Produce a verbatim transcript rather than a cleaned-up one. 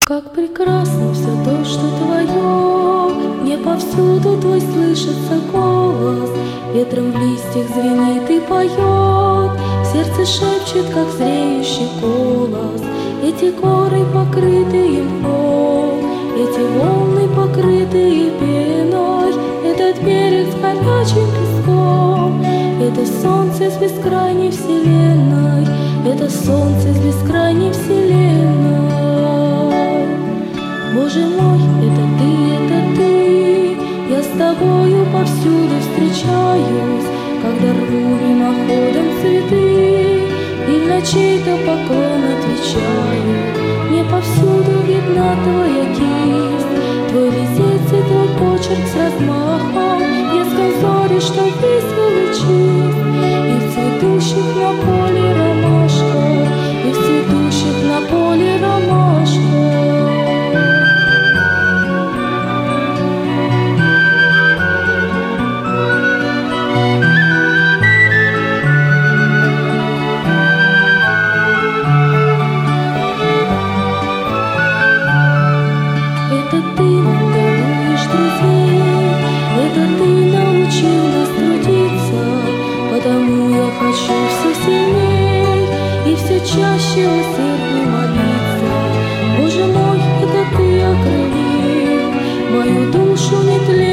Как прекрасно все то, что твое, не повсюду твой слышится голос, ветром в листьях звенит и поет, в сердце шепчет, как зреющий голос. Эти горы, покрытые мхом, эти волны, покрытые пеной, этот берег с горячим песком, это солнце с бескрайней вселенной, это солнце с бескрайней вселенной. Боже мой, это ты, это ты, я с тобою повсюду встречаюсь, когда рву мимоходом цветы и на чей-то поклон отвечаю. Мне повсюду видна твоя кисть, твой резец и твой почерк с размахом, блеском зори, что весело чист, и в цветущих на поле ромашка, и в цветущих на поле ромашка. Это ты нам даруешь друзей, это ты научил нас трудиться, потому я хочу все сильней и все чаще усердней молиться. Боже мой, это ты окрылил мою душу нетленно.